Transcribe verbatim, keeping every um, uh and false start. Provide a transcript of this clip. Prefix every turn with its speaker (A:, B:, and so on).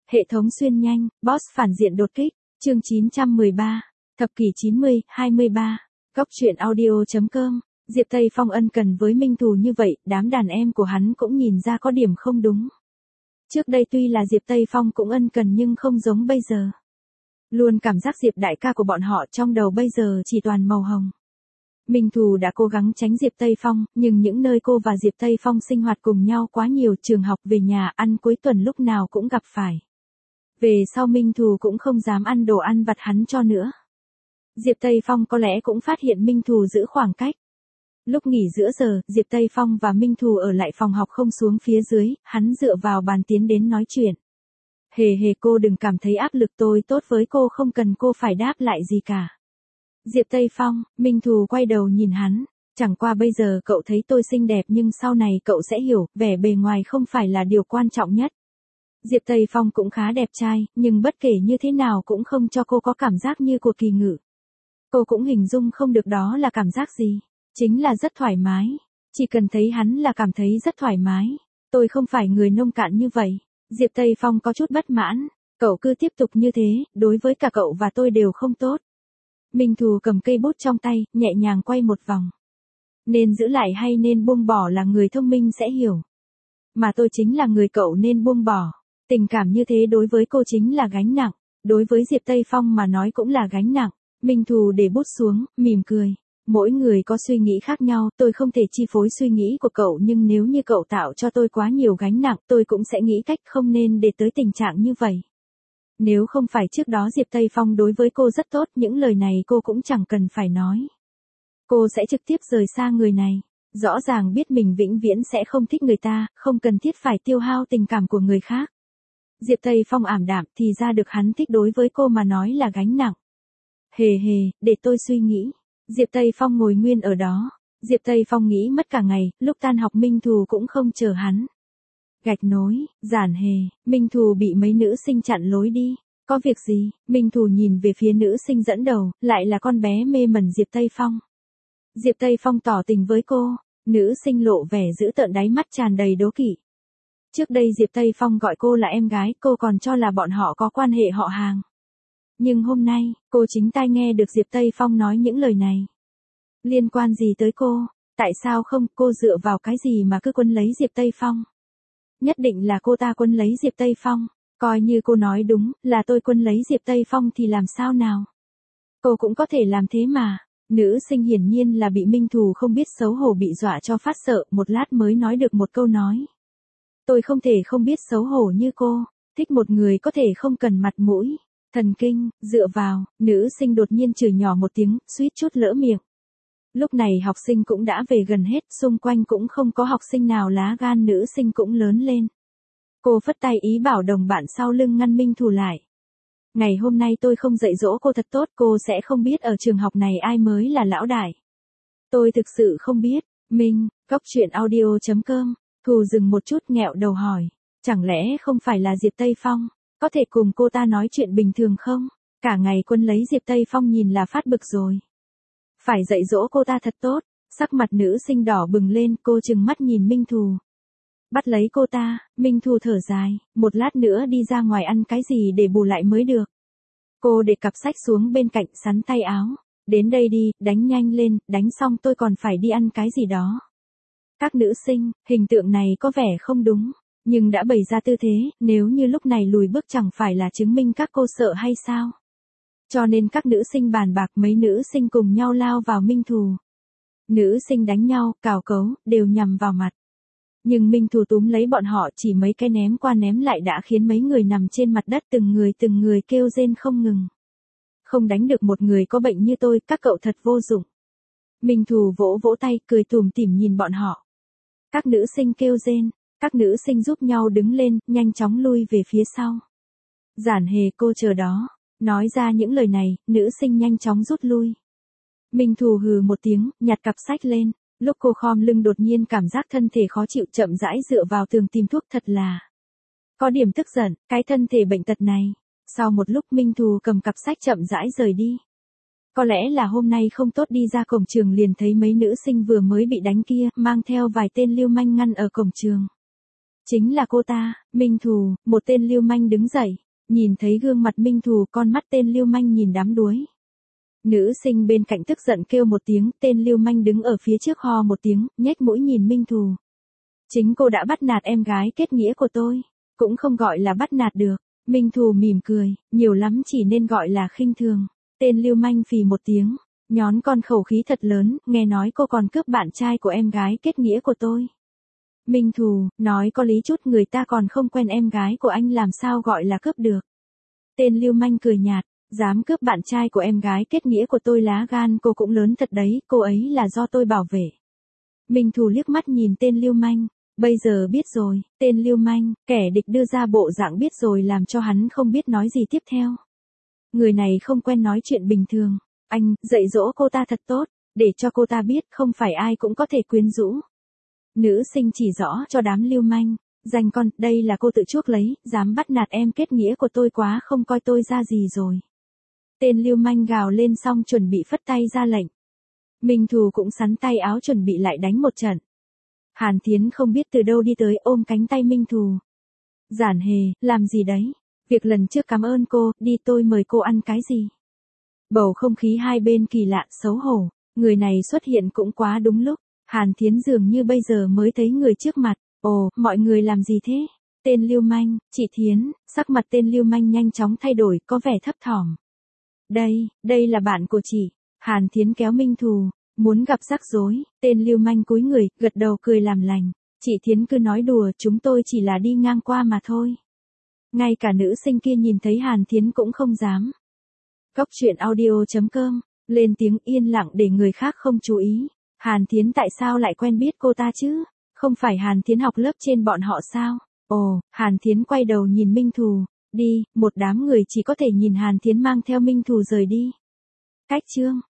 A: Hệ thống xuyên nhanh, boss phản diện đột kích, chương chín trăm mười ba, thập kỷ chín mươi, hai mươi ba, góc truyện audio.com, Diệp Tây Phong ân cần với Minh Thù như vậy, đám đàn em của hắn cũng nhìn ra có điểm không đúng. Trước đây tuy là Diệp Tây Phong cũng ân cần nhưng không giống bây giờ. Luôn cảm giác Diệp đại ca của bọn họ trong đầu bây giờ chỉ toàn màu hồng. Minh Thù đã cố gắng tránh Diệp Tây Phong, nhưng những nơi cô và Diệp Tây Phong sinh hoạt cùng nhau quá nhiều, trường học, về nhà, ăn cuối tuần lúc nào cũng gặp phải. Về sau Minh Thù cũng không dám ăn đồ ăn vặt hắn cho nữa. Diệp Tây Phong có lẽ cũng phát hiện Minh Thù giữ khoảng cách. Lúc nghỉ giữa giờ, Diệp Tây Phong và Minh Thù ở lại phòng học không xuống phía dưới, hắn dựa vào bàn tiến đến nói chuyện. Hề hề cô đừng cảm thấy áp lực, tôi tốt với cô, không cần cô phải đáp lại gì cả. Diệp Tây Phong, Minh Thù quay đầu nhìn hắn, chẳng qua bây giờ cậu thấy tôi xinh đẹp nhưng sau này cậu sẽ hiểu, vẻ bề ngoài không phải là điều quan trọng nhất. Diệp Tây Phong cũng khá đẹp trai, nhưng bất kể như thế nào cũng không cho cô có cảm giác như của Kỳ Ngự. Cô cũng hình dung không được đó là cảm giác gì, chính là rất thoải mái, chỉ cần thấy hắn là cảm thấy rất thoải mái. Tôi không phải người nông cạn như vậy. Diệp Tây Phong có chút bất mãn, cậu cứ tiếp tục như thế, đối với cả cậu và tôi đều không tốt. Minh Thù cầm cây bút trong tay, nhẹ nhàng quay một vòng. Nên giữ lại hay nên buông bỏ là người thông minh sẽ hiểu. Mà tôi chính là người cậu nên buông bỏ. Tình cảm như thế đối với cô chính là gánh nặng, đối với Diệp Tây Phong mà nói cũng là gánh nặng. Minh Thù để bút xuống, mỉm cười. Mỗi người có suy nghĩ khác nhau, tôi không thể chi phối suy nghĩ của cậu, nhưng nếu như cậu tạo cho tôi quá nhiều gánh nặng, tôi cũng sẽ nghĩ cách không nên để tới tình trạng như vậy. Nếu không phải trước đó Diệp Tây Phong đối với cô rất tốt, những lời này cô cũng chẳng cần phải nói. Cô sẽ trực tiếp rời xa người này. Rõ ràng biết mình vĩnh viễn sẽ không thích người ta, không cần thiết phải tiêu hao tình cảm của người khác. Diệp Tây Phong ảm đạm, thì ra được hắn thích đối với cô mà nói là gánh nặng. Hề hề, để tôi suy nghĩ. Diệp Tây Phong ngồi nguyên ở đó. Diệp Tây Phong nghĩ mất cả ngày, lúc tan học Minh Thù cũng không chờ hắn. Gạch nối, Giản Hề, Minh Thù bị mấy nữ sinh chặn lối đi. Có việc gì? Minh Thù nhìn về phía nữ sinh dẫn đầu, lại là con bé mê mẩn Diệp Tây Phong. Diệp Tây Phong tỏ tình với cô, nữ sinh lộ vẻ dữ tợn, đáy mắt tràn đầy đố kỵ. Trước đây Diệp Tây Phong gọi cô là em gái, cô còn cho là bọn họ có quan hệ họ hàng. Nhưng hôm nay, cô chính tai nghe được Diệp Tây Phong nói những lời này. Liên quan gì tới cô? Tại sao không, cô dựa vào cái gì mà cứ quấn lấy Diệp Tây Phong? Nhất định là cô ta quấn lấy Diệp Tây Phong. Coi như cô nói đúng, là tôi quấn lấy Diệp Tây Phong thì làm sao nào? Cô cũng có thể làm thế mà. Nữ sinh hiển nhiên là bị Minh Thù không biết xấu hổ bị dọa cho phát sợ, một lát mới nói được một câu nói. Tôi không thể không biết xấu hổ như cô, thích một người có thể không cần mặt mũi. Thần kinh, dựa vào, nữ sinh đột nhiên chửi nhỏ một tiếng, suýt chút lỡ miệng. Lúc này học sinh cũng đã về gần hết, xung quanh cũng không có học sinh nào lá gan, nữ sinh cũng lớn lên. Cô phất tay ý bảo đồng bạn sau lưng ngăn Minh Thù lại. Ngày hôm nay tôi không dạy dỗ cô thật tốt, cô sẽ không biết ở trường học này ai mới là lão đại. Tôi thực sự không biết. Minh, góc truyện audio.com, Thù dừng một chút nghẹo đầu hỏi. Chẳng lẽ không phải là Diệp Tây Phong? Có thể cùng cô ta nói chuyện bình thường không? Cả ngày quân lấy Diệp Tây Phong nhìn là phát bực rồi. Phải dạy dỗ cô ta thật tốt. Sắc mặt nữ sinh đỏ bừng lên, cô trừng mắt nhìn Minh Thù. Bắt lấy cô ta, Minh Thù thở dài, một lát nữa đi ra ngoài ăn cái gì để bù lại mới được. Cô để cặp sách xuống bên cạnh, sắn tay áo. Đến đây đi, đánh nhanh lên, đánh xong tôi còn phải đi ăn cái gì đó. Các nữ sinh, hình tượng này có vẻ không đúng. Nhưng đã bày ra tư thế, nếu như lúc này lùi bước chẳng phải là chứng minh các cô sợ hay sao? Cho nên các nữ sinh bàn bạc, mấy nữ sinh cùng nhau lao vào Minh Thù. Nữ sinh đánh nhau, cào cấu, đều nhằm vào mặt. Nhưng Minh Thù túm lấy bọn họ, chỉ mấy cái ném qua ném lại đã khiến mấy người nằm trên mặt đất từng người từng người kêu rên không ngừng. Không đánh được một người có bệnh như tôi, các cậu thật vô dụng. Minh Thù vỗ vỗ tay, cười tủm tỉm nhìn bọn họ. Các nữ sinh kêu rên. Các nữ sinh giúp nhau đứng lên, nhanh chóng lui về phía sau. Giản Hề, cô chờ đó. Nói ra những lời này, nữ sinh nhanh chóng rút lui. Minh Thù hừ một tiếng, nhặt cặp sách lên. Lúc cô khom lưng đột nhiên cảm giác thân thể khó chịu, chậm rãi dựa vào tường tìm thuốc, thật là có điểm tức giận, cái thân thể bệnh tật này. Sau một lúc Minh Thù cầm cặp sách chậm rãi rời đi. Có lẽ là hôm nay không tốt, đi ra cổng trường liền thấy mấy nữ sinh vừa mới bị đánh kia, mang theo vài tên lưu manh ngăn ở cổng trường. Chính là cô ta, Minh Thù, một tên lưu manh đứng dậy, nhìn thấy gương mặt Minh Thù, con mắt tên lưu manh nhìn đám đuối. Nữ sinh bên cạnh tức giận kêu một tiếng, tên lưu manh đứng ở phía trước ho một tiếng, nhếch mũi nhìn Minh Thù. Chính cô đã bắt nạt em gái kết nghĩa của tôi, cũng không gọi là bắt nạt được. Minh Thù mỉm cười, nhiều lắm chỉ nên gọi là khinh thường. Tên lưu manh phì một tiếng, nhón con khẩu khí thật lớn, nghe nói cô còn cướp bạn trai của em gái kết nghĩa của tôi. Minh Thù, nói có lý chút, người ta còn không quen em gái của anh làm sao gọi là cướp được. Tên lưu manh cười nhạt, dám cướp bạn trai của em gái kết nghĩa của tôi, lá gan cô cũng lớn thật đấy, cô ấy là do tôi bảo vệ. Minh Thù liếc mắt nhìn tên lưu manh, bây giờ biết rồi, tên lưu manh, kẻ địch đưa ra bộ dạng biết rồi làm cho hắn không biết nói gì tiếp theo. Người này không quen nói chuyện bình thường, anh, dạy dỗ cô ta thật tốt, để cho cô ta biết không phải ai cũng có thể quyến rũ. Nữ sinh chỉ rõ cho đám lưu manh, danh con, đây là cô tự chuốc lấy, dám bắt nạt em kết nghĩa của tôi, quá không coi tôi ra gì rồi. Tên lưu manh gào lên xong chuẩn bị phất tay ra lệnh. Minh Thù cũng sắn tay áo chuẩn bị lại đánh một trận. Hàn Thiến không biết từ đâu đi tới ôm cánh tay Minh Thù. Giản Hề, làm gì đấy? Việc lần trước cảm ơn cô, đi tôi mời cô ăn cái gì? Bầu không khí hai bên kỳ lạ, xấu hổ, người này xuất hiện cũng quá đúng lúc. Hàn Thiến dường như bây giờ mới thấy người trước mặt. Ồ, mọi người làm gì thế? Tên lưu manh, chị Thiến, sắc mặt tên lưu manh nhanh chóng thay đổi, có vẻ thấp thỏm. Đây, đây là bạn của chị. Hàn Thiến kéo Minh Thù, muốn gặp rắc rối. Tên lưu manh cúi người, gật đầu cười làm lành. Chị Thiến cứ nói đùa, chúng tôi chỉ là đi ngang qua mà thôi. Ngay cả nữ sinh kia nhìn thấy Hàn Thiến cũng không dám. Cốc truyện audio chấm com, lên tiếng yên lặng để người khác không chú ý. Hàn Thiến tại sao lại quen biết cô ta chứ? Không phải Hàn Thiến học lớp trên bọn họ sao? Ồ, Hàn Thiến quay đầu nhìn Minh Thù, đi, một đám người chỉ có thể nhìn Hàn Thiến mang theo Minh Thù rời đi. Cách chương